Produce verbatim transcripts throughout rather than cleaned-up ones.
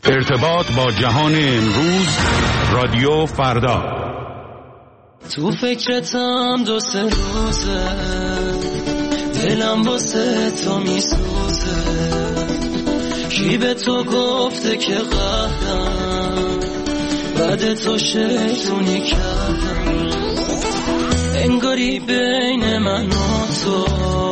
ارتباط با جهان امروز، رادیو فردا. تو فکرتم دو سه روزه، دلم واسه تو میسوزه. کی به تو گفته که قهرم، بعد تو شیطونی کردم. انگاری بین من و تو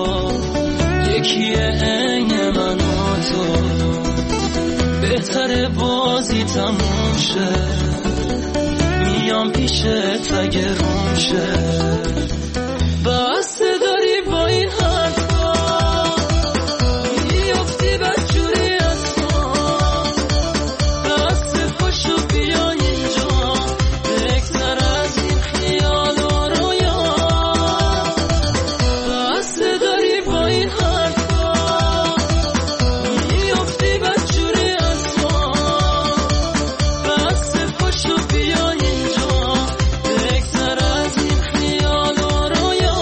یکیه، عین من و تو. بهتره بازی تموم شه، میام پیشت اگه روم شه. بس داری با این حرفا میافتی بدجوری از ما. بس پاشو بیا اینجا، بگذر از این خیال و رویا. بس داری با این حرفا میافتی بدجوری از ما. بس پاشو بیا اینجا، بگذر از این خیال و رویا.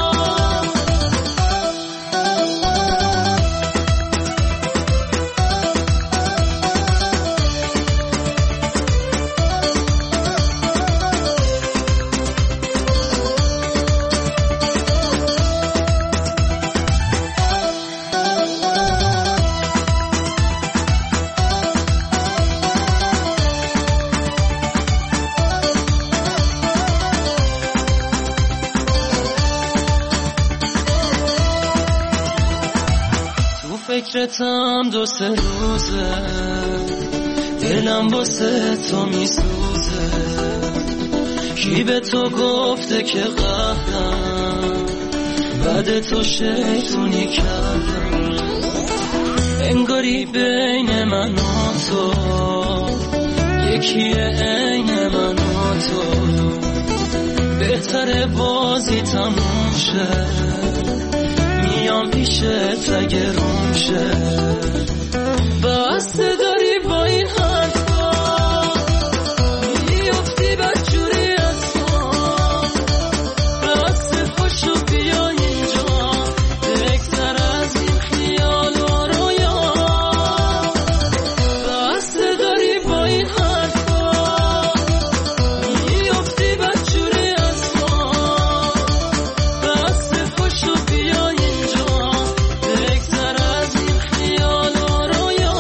تو فکرتم دو سه روزه، دلم واسه تو میسوزه. کی به تو گفته که قهرم، بعد تو شیطونی کردم. انگاری بین من و تو یکیه، عین من و تو. بهتره بازی تموم شه، میام پیشت اگه روم شه. بس داری با این حرفا میافتی بدجوری از ما. بس پاشو بیا اینجا، بگذر از این خیال و رویا. بس داری با این حرفا میافتی بدجوری از ما. بس پاشو بیا اینجا، بگذر از این خیال و رویا.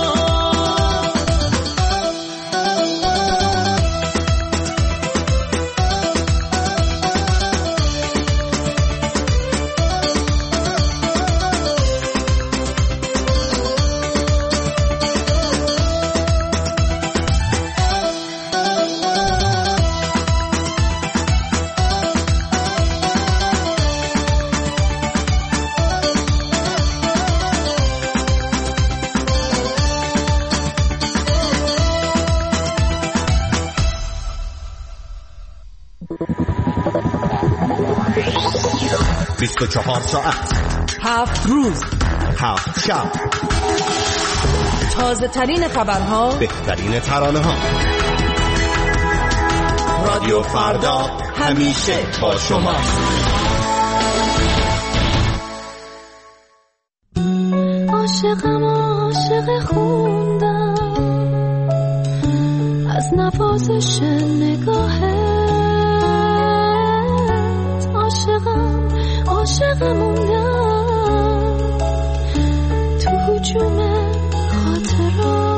بیست و چهار ساعت، هفت روز، هفت شب، تازه ترین خبرها، بهترین ترانه ها. رادیو فردا همیشه با شما. عاشقم عاشق خوندم از نوازش نگاهت. عاشقم عاشق موندم تو هجوم خاطرات.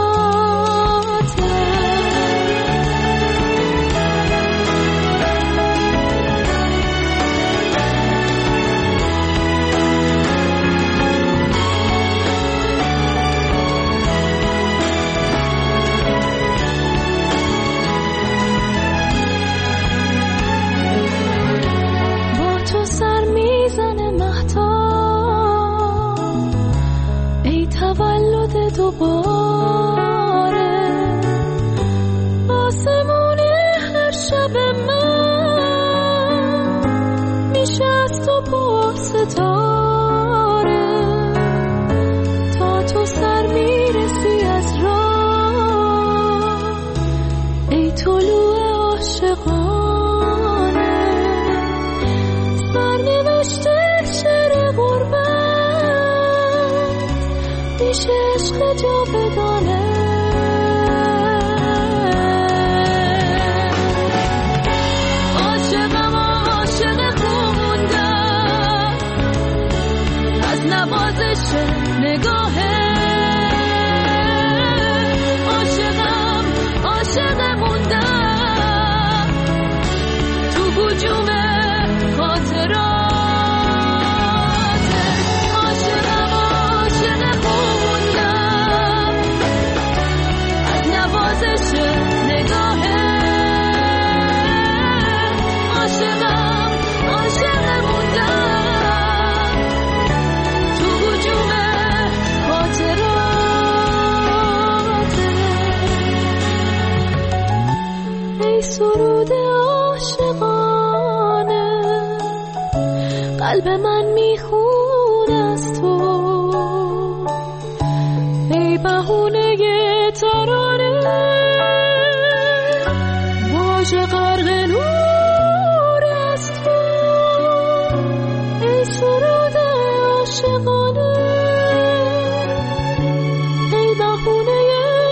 با تو سر میزنه مهتاب، ای تولد دوباره. آسمون هر شب من میشه از تو با ستاره. تا تو سر میرسی از راه، ای طلوع عاشقانه. سرنوشته شعر غربت میشه عشق جاودانه. قلب من میخونه از تو ای بهونه ترانه واژه غرق نور از تو ای سرود عاشقانه ای بهونه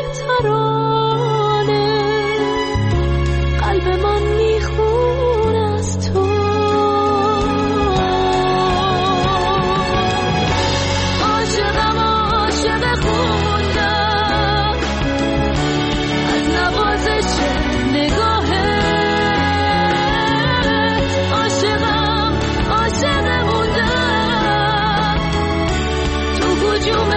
ترانه قلب من میخونه از تو عاشقم عاشق خوندم از نوازش نگاهت عاشقم عاشق موندم تو هجوم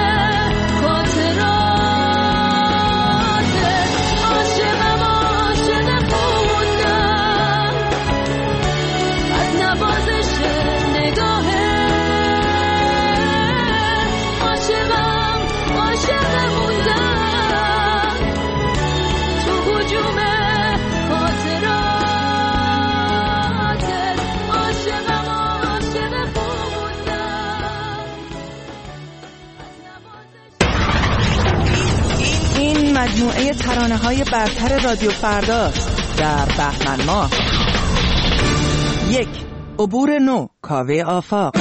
خاطراتت عاشقم عاشق خوندم از نوازش نگاهت عاشقم عاشق موندم تو هجوم خاطراتت عاشقم عاشق خوندم از نوازش این مجموعه ترانه‌های برتر رادیو فرداست در بهمن ماه. یک، عبور نو، کاوه آفاق.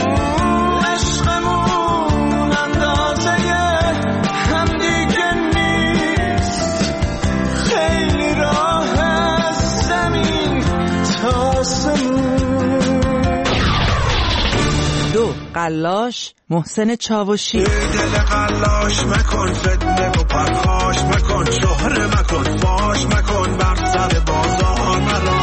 عشقمون اندازه هم دیگه نیست خیلی راه از زمین تا آسمون دو، قلاش، محسن چاوشی. ای دل قلاش مکن فتنه و پرخاش مکن شهره مکن فاش مکن بر سر بازار مرا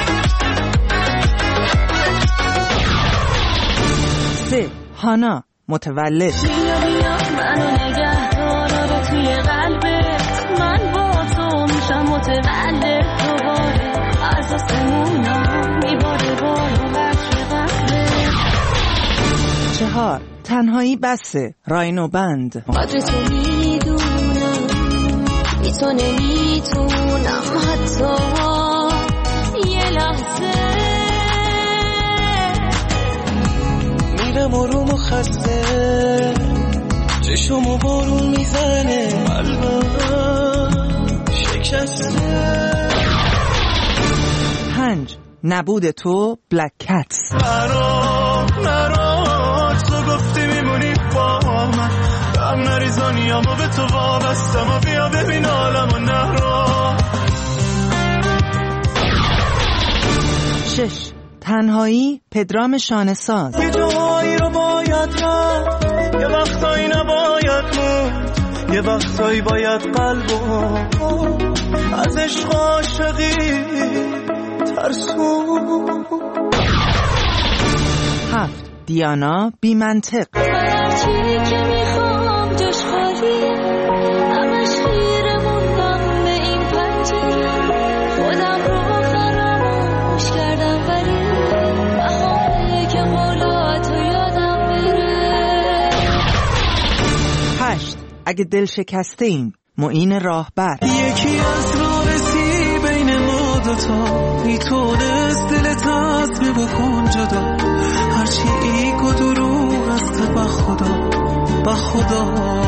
سه، هانا، متولد. بیا بیا منو نگه دار آره توی قلبت من با تو میشم متولد دوباره از آسمونا میباره بارو بچه قلبت چهار، تنهایی بسه، راینو بند. قدر تو میدونم بی تو نمیتونم حتی یه لحظه میرم آروم و خسته چشمو بارون میزنه قلبم شکسته پنج، نبود تو، بلک کتس. مرا مرا تو گفتی میمونی با من هم نریزانیامو به تو وابستم و بیا ببین عالمو نهرا شش، تنهایی، پدرام شانه‌ساز. یه جایی رو باید رفت یه وقتایی نباید موند یه وقتایی باید قلبو از عشق عاشقی ترسون هفت، دیانا، بی منطق. هرچی که میخوام جاش خالیه همش خیره موندم به این پنجره خودم رو فراموش کردم ولی بهاره که بالا تو یادم بره هشت، اگه دل شکسته ایم، معین راهبر. یکی از رارسی بین ما دوتا میتونست دل تصمیم بکن جدا هرچی ایک و دروغ است با خدا با خدا.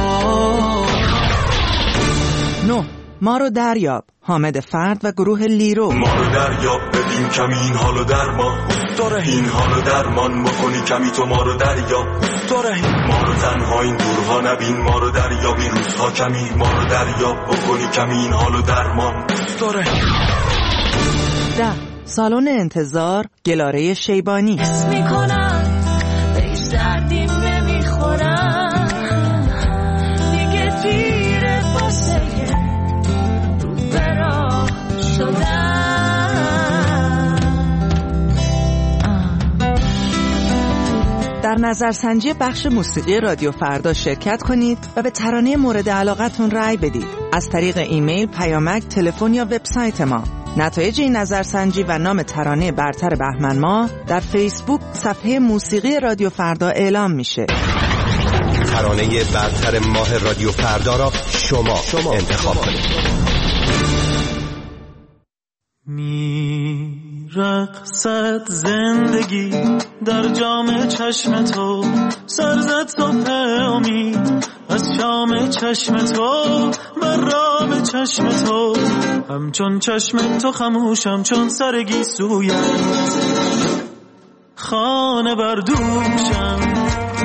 نه، ما رو دریاب، حامد فرد و گروه لیرو. ما رو دریاب ببین کمی این حالو درمان داره این حالو درمان بکنی کمی تو ما رو دریاب داره ما رو تنها این دورها نبین ما رو دریاب این روزها کمی ما رو دریاب بکنی کمی این حالو درمان داره. ده، سالن انتظار، گلاره شیبانی. حس میکنم بهش دردیم نمیخورم دیگه دیره واسه رو برا شدم. در نظرسنجی بخش موسیقی رادیو فردا شرکت کنید و به ترانه مورد علاقتون رأی بدید از طریق ایمیل، پیامک، تلفن یا وبسایت ما. نتایج این نظرسنجی و نام ترانه برتر بهمن ماه در فیسبوک صفحه موسیقی رادیو فردا اعلام میشه. ترانه برتر ماه رادیو فردا را شما, شما انتخاب کنید. میرم رقصت زندگی در جام چشم تو، سرزد صبح امید از شام چشم تو، مرام چشم تو، همچون چشم تو خموشم چون سر گیسویت، خانه بر دوشم.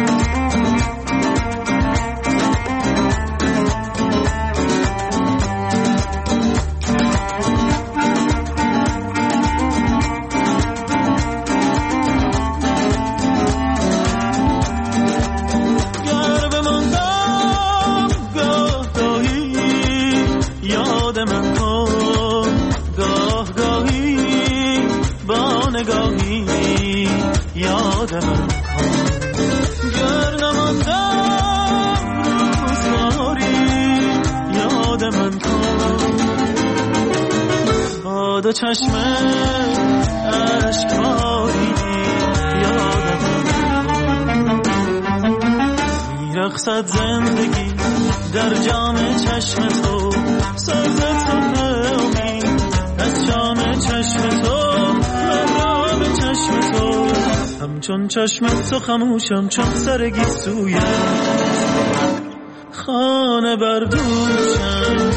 دو چشم اشکباری یادم میرقصد زندگی در جام چشم تو، سرزد صبح امید از شام چشم تو، مرام چشم تو، همچون چشم تو خموشم چون سر گیسویت، خانه بر دوشم.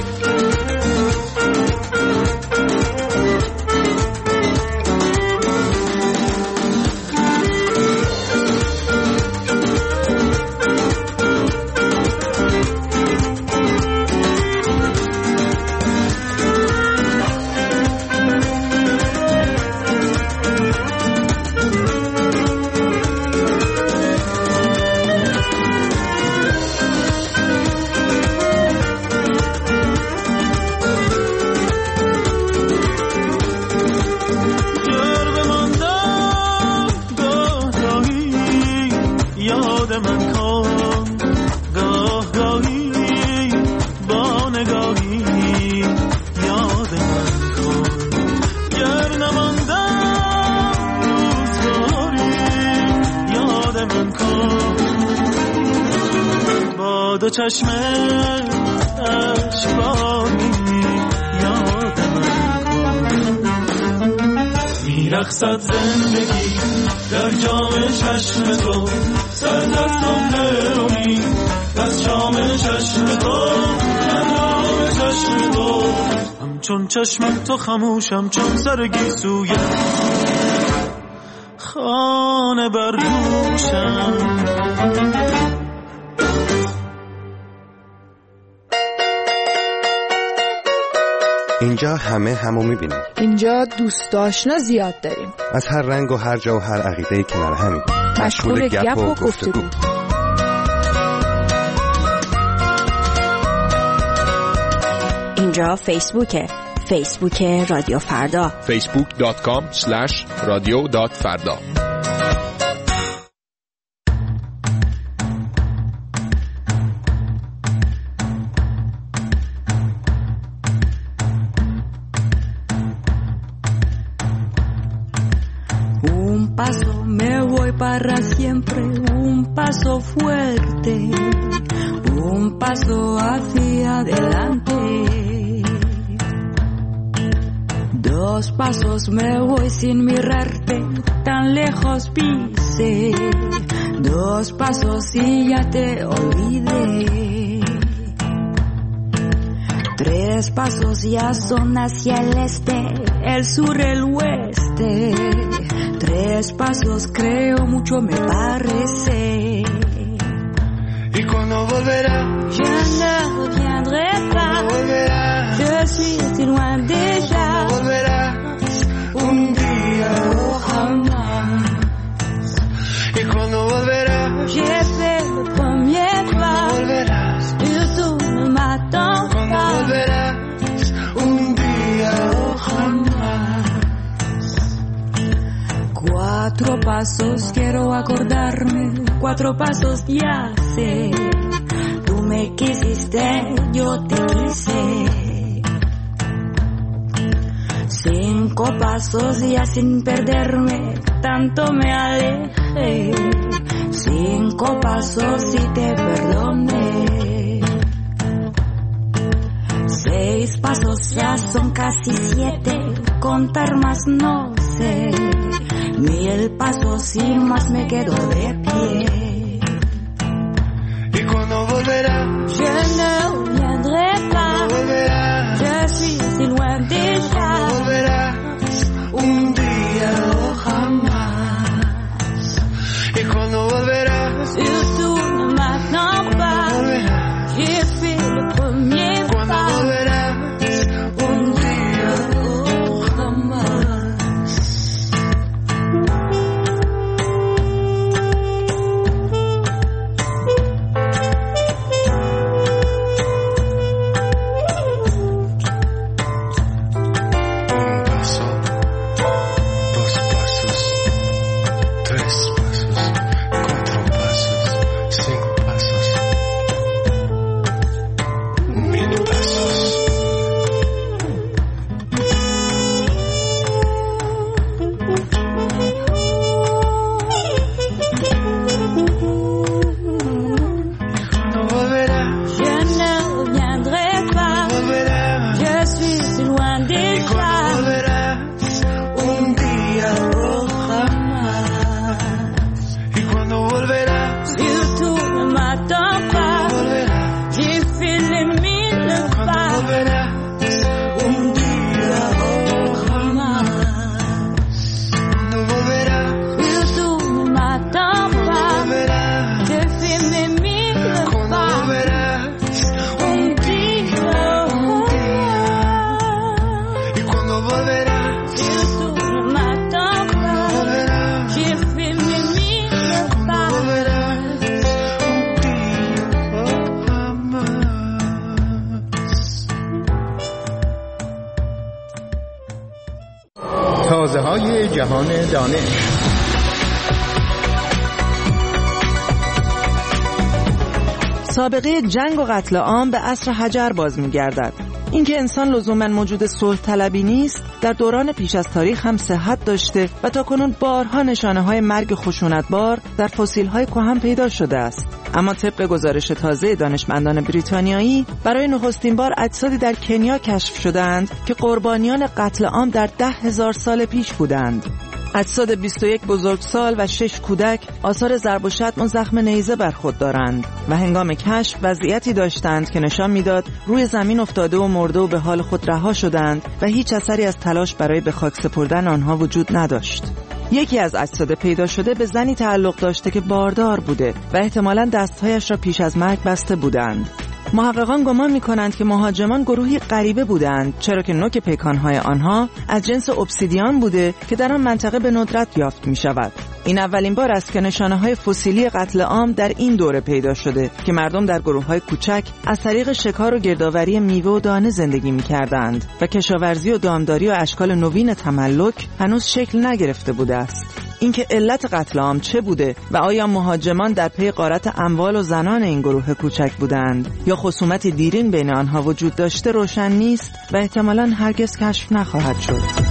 دو چشم اشکباری یادم میرقصد زندگی در جام چشم تو، سرزد صبح امید از شام چشم تو، مرام چشم تو، همچون چشم تو خموشم چون سر گیسویت، خانه بر دوشم. اینجا همه همو میبینیم. اینجا دوست آشنا زیاد داریم. از هر رنگ و هر جا و هر عقیده‌ای کنار همیم. مشغول گپ و گفتگو. اینجا فیسبوکه. فیسبوک رادیو فردا. فیسبوک دات کام اسلش رادیو دات فردا. Paso me voy para siempre, un paso fuerte, un paso hacia adelante. Dos pasos me voy sin mirarte, tan lejos pise, dos pasos y ya te olvidé. Tres pasos ya son hacia el este, el sur, el oeste. Tres pasos creo mucho me parece. ¿Y cuando volverá? Je ne reviendrai pas. Je suis si loin déjà. Volverás un día o jamás. ¿Y cuando volverás? J'ai fait le premier pas. Volverás. Y tú no m'attends pas. Cuando volverás un día o jamás. Cuatro pasos quiero acordarme, cuatro pasos ya sé. Tú me quisiste, yo te quise. Cinco pasos ya sin perderme, tanto me alejé. Cinco pasos y te perdoné. Seis Seis pasos ya son casi siete, contar más no sé, ni el paso si más me quedo de pie. Y cuando volverá, je ne reviendrai pas, je suis si loin déjà, volverás un día o jamás. Y cuando volverás, surtout ne m'attends pas, j'ai fait le premier cuando pas. volverás un día o jamás. تازه‌های جهان دانش. سابقه جنگ و قتل عام به عصر حجر باز می‌گردد. اینکه انسان لزوماً موجود صلح طلبی نیست، در دوران پیش از تاریخ هم صحت داشته و تاکنون بارها نشانه‌های مرگ خشونتبار در فسیل‌های کهن پیدا شده است. اما طبق گزارش تازه دانشمندان بریتانیایی، برای نخستین بار اجسادی در کنیا کشف شدند که قربانیان قتل عام در ده هزار سال پیش بودند. اجساد بیست و یک بزرگسال و شش کودک آثار ضرب و شتم و زخم نیزه بر خود دارند و هنگام کشف وضعیتی داشتند که نشان میداد روی زمین افتاده و مرده و به حال خود رها شدند و هیچ اثری از تلاش برای به خاک سپردن آنها وجود نداشت. یکی از اجساد پیدا شده به زنی تعلق داشته که باردار بوده و احتمالاً دستهایش را پیش از مرگ بسته بودند. محققان گمان می‌کنند که مهاجمان گروهی غریبه بودند، چرا که نوک پیکان‌های آنها از جنس obsidian بوده که در آن منطقه به ندرت یافت می‌شود. این اولین بار است که نشانه‌های فسیلی قتل عام در این دوره پیدا شده که مردم در گروه‌های کوچک از طریق شکار و گردآوری میوه و دانه زندگی می‌کردند و کشاورزی و دامداری و اشکال نوین تملک هنوز شکل نگرفته بوده است. اینکه علت قتل عام چه بوده و آیا مهاجمان در پی غارت اموال و زنان این گروه کوچک بودند یا خصومتی دیرین بین آنها وجود داشته روشن نیست و احتمالاً هرگز کشف نخواهد شد.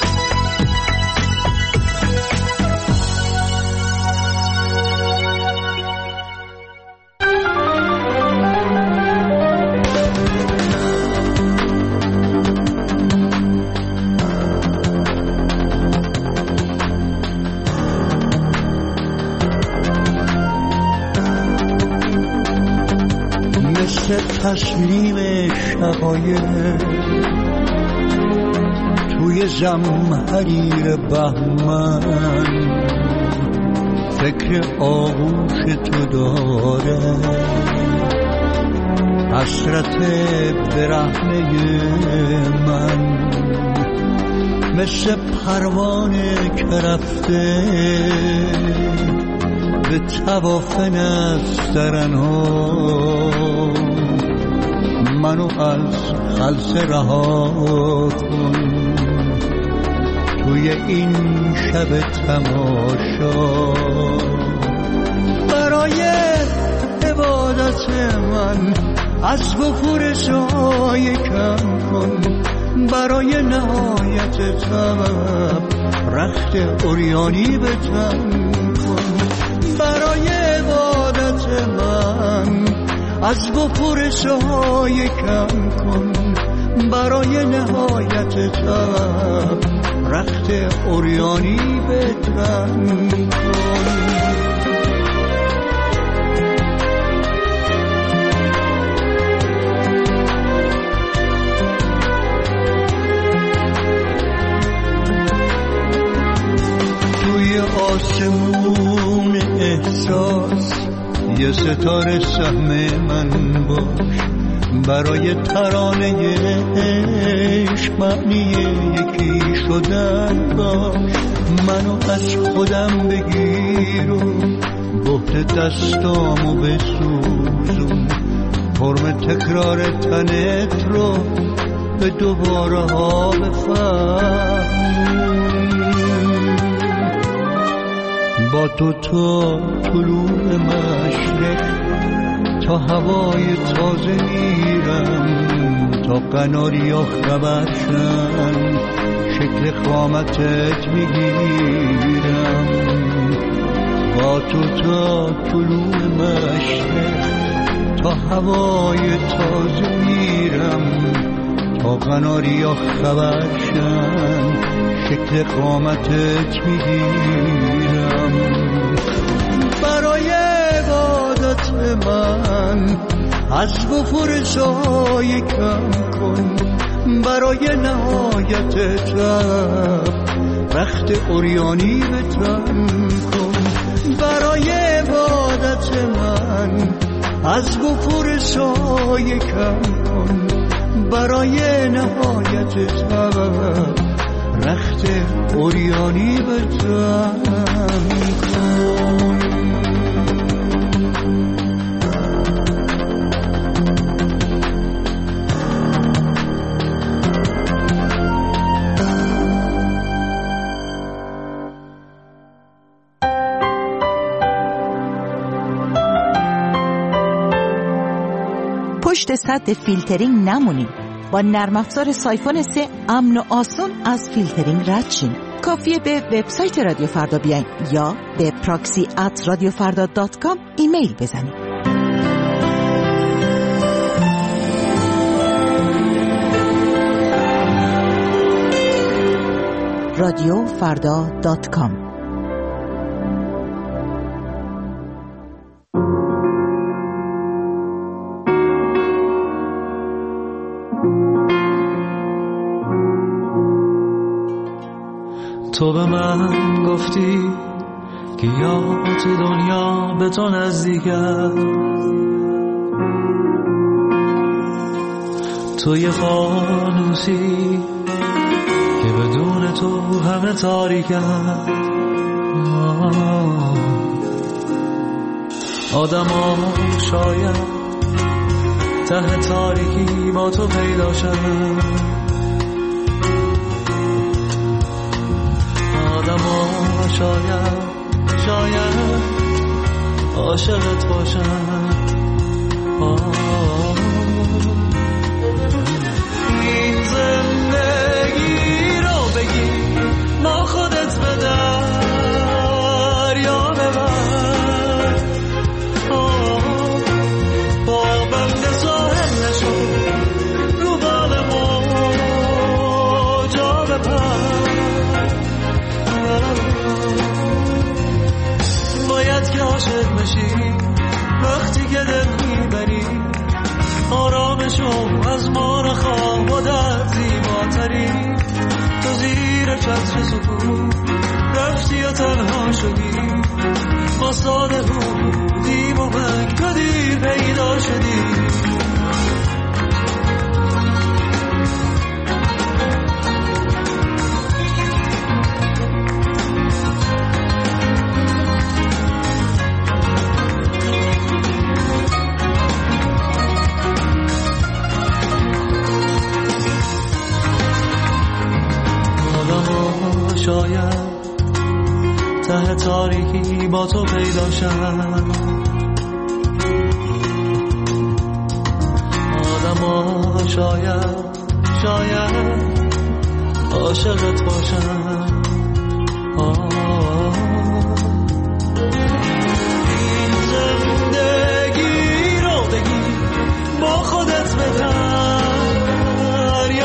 تسلیم شقایق توی زمحریر بهمن فکر آغوش تو داره، حسرت برهنه من مثل پروانه که رفته به طواف نسترنها، منو از خلص رها کن توی این شب تماشا. برای عبادت من از بخور سایه کم کن، برای نهایت طبع رخت عریانی به تن کن، برای عبادت من از بخور سایه کم کن، برای نهایت تب رخت عریانی به تن کن. توی آسمون احساس یه ستاره سهم من باش، برای ترانه عشق معنی یکی شدن باش. منو از خودم بگیر و بهت دستامو بسوزون، فرم تکرار تنت رو به دوباره ها بفهم. با تو تا طلوع مشرق تا هوای تازه میرم، تا قناریا خبر شن شکل قامتت میگیرم. با تو تا طلوع مشرق تا هوای تازه میرم، تا قناریا خبر شن شکل قامتت میگیرم. برای عبادت من از بپرسای کم کن، برای نهایت تب رخت عریانی به تن کن. برای عبادت من از بپرسای کم کن، برای نهایت تب رخت عریانی به تن کن. پشت سد فیلترینگ نمونید. با نرم افزار سایفون سه امن و آسون از فیلترینگ رد شین. کافیه به وبسایت رادیو فردا بیاین یا به پراکسی ات رادیو فردا دات کام ایمیل بزنید. رادیو فردا دات کام. تو به من گفتی که یا تو دنیا به تو نزدیکه، تو یه فانوسی که بدون تو همه تاریکه. آدم ها شاید ته تاریکی با تو پیدا شد، آدم ها شاید شاید عاشقت باشن. این زندگی رو بگی ما خودت به دریا ببر، با بند ساحل نشو رو بال موجا بپر. باید که عاشق بشی وقتی که دل میبری، آرامشو از ما نخواه و در زیباتری. تو زیر چتر سکون رفتی و تنها شدی، ما ساده بودیم و من تو دیر پیدا شدی. شاید ته تاریکی با تو پیدا شد، آدم ها شاید شاید عاشقت باشن. این زندگی رو بگی با خودت بدر یا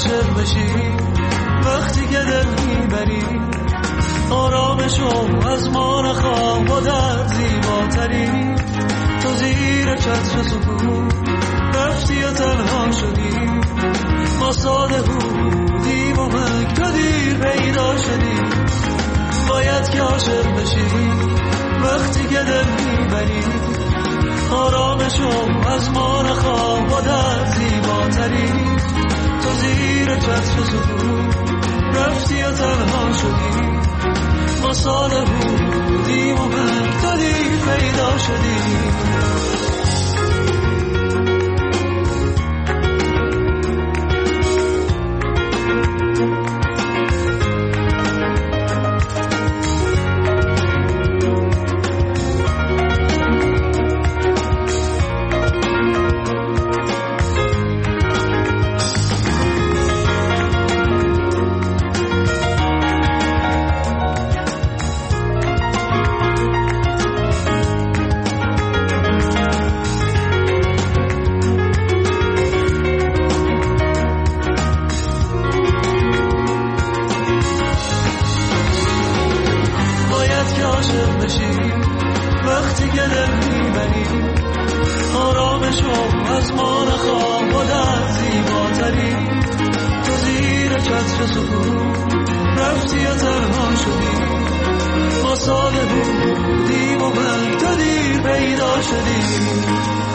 عاشق بشی وقتی که دل میبری آرامشو از ما نخواه با در زیباتری تو زیر چتر سکون رفتی و تنها شدی ما ساده بودیم و مک تو دیر پیدا شدی باید که عاشق بشی وقتی که دل میبری آرامشو از ما نخواه با در زیباتری تو زیر چتر سکون رفتی و تنها شدی ما ساله بودیم و مک تو دیر پیدا شدی وقتی که دل میبری آرامشو از ما نخواه با در زیباتری تو زیر چتر سکون رفتی و تنها شدی ما ساله بودیم و مک تو دیر پیدا شدی